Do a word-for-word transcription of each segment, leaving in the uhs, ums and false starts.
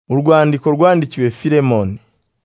Urwandiko rwandikiwe Filemoni.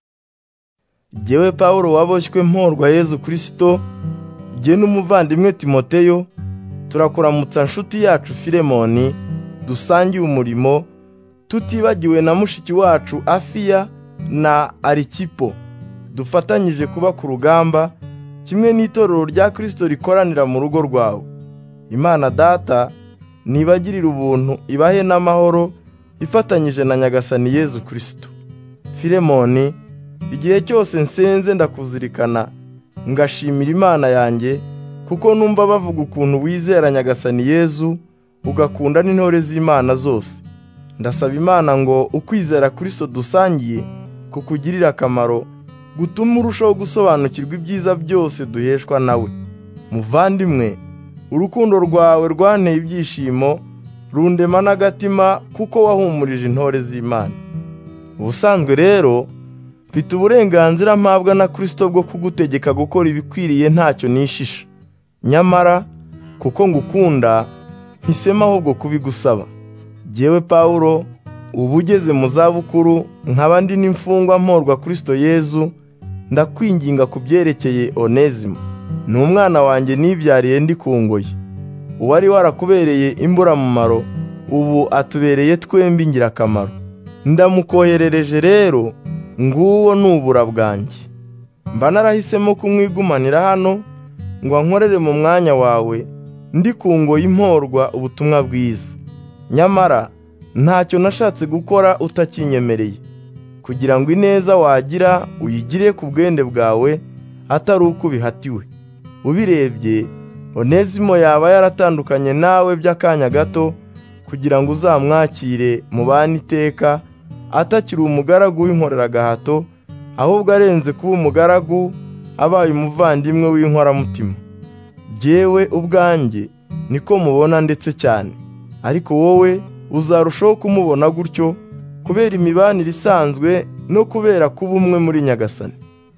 Jyewe Pawulo waboshywe mporwa Yezu Kristo, jye n'umuvandimwe Timoteyo, turakuramutsa nshuti yacu Filemoni, dusangiye umurimo, tutibagiwe na mushiki wacu Afiya na Arikipo, dufatanyije kuba ku rugamba, kimwe n'itorero rya Kristo rikoranira mu rugo rwawe. Imana Data nibagirira ubuntu, ibahe n'amahoro, ifatanyije na Nyagasani Yezu Kristo. Filemoni, igihe cyose nsenze ndakuzirikana, ngashimira Imana yanjye, kuko numva bavuga ukuntu wizera Nyagasani Yezu, ugakunda n'intore z'Imana zose. Ndasaba Imana ngo ukwizera Kristo dusangiye kukugirira akamaro, gutuma urushaho gusobanukirwa ibyiza byose duheshwa nawe. Muvandimwe, urukundo rwawe rwanteye ibyishimo, rundema n'agatima, kuko wahumurije intore z'Imana. Ubusanzwe rero mfite uburenganzira mpabwa na Kristo bwo kugutegeka gukora ibikwiriye ntacyo nishisha. Nyamara kuko ngukunda, mpisemo ahubwo kubigusaba. Jyewe Pawulo, ubu ugeze mu zabukuru, nkaba ndi n'imfungwa mporwa Kristo Yezu, ndakwinginga ku byerekeye Onezimo. Ni umwana wanjye nibyariye ndi ku ngoyi. Uwari warakubereye imburamumaro, ubu atubereye twembi ingirakamaro. Ndamukoherereje rero, nguwo n'ubura bwanjye. Mba narahisemo kumwigumanira hano, ngo ankorere mu mwanya wawe, ndi ku ngoyi mporwa ubutumwa bwiza. Nyamara ntacyo nashatse gukora utakinyemereye, kugira ngo ineza wagira uyigire ku bwende bwawe, atari uko ubihatiwe. Ubirebye, Onezimo yaba yaratandukanye nawe by'akanya gato, kugira ngo uzamwakire mubane iteka, atakiri umugaragu w'inkoreragahato, ahubwo arenze kuba umugaragu, abaye umuvandimwe w'inkoramutima. Jyewe ubwanjye niko mubona ndetse cyane, ariko wowe uzarushaho kumubona gutyo, kubera imibanire isanzwe no kubera kuba umwe muri Nyagasani.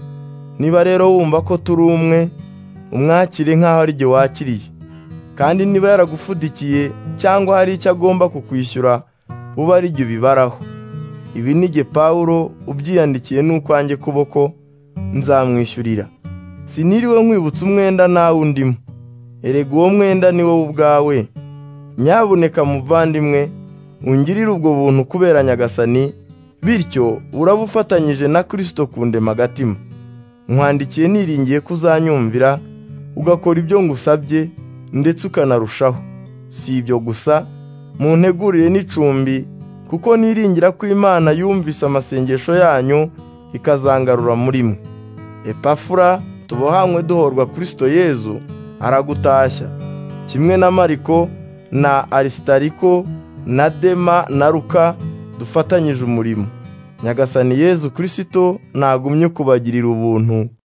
Niba rero wumva ko turi umwe, umwakire nk'aho ari jye wakiriye, kandi niba yaragufudikiye cyangwa hari icyo agomba kukwishyura, uba ari jye ubibaraho. Ibi ni jye Pawulo ubyiyandikiye n'ukwanjye kuboko, nzamwishyurira. Siniriwe nkwibutsa umwenda nawe undimo, erega uwo mwenda ni wowe ubwawe. Nyabuneka muvandimwe, ungirire ubwo buntu kubera Nyagasani, bityo uraba ufatanyije na Kristo kundema agatima. Nkwandikiye niringiye ko uzanyumvira, ugakora ibyo ngusabye, ndetse ukanarushaho. Si ibyo gusa, muntegurire n'icumbi, kuko niringira ko Imana yumvise amasengesho yanyu, ikazangarura muri mwe. Epafura, tubohanywe duhorwa Kristo Yezu, aragutashya, kimwe na Mariko na Arisitariko na Dema na Luka, dufatanyije umurimo. Nyagasani Yezu Kristo nagumye kubagirira ubuntu.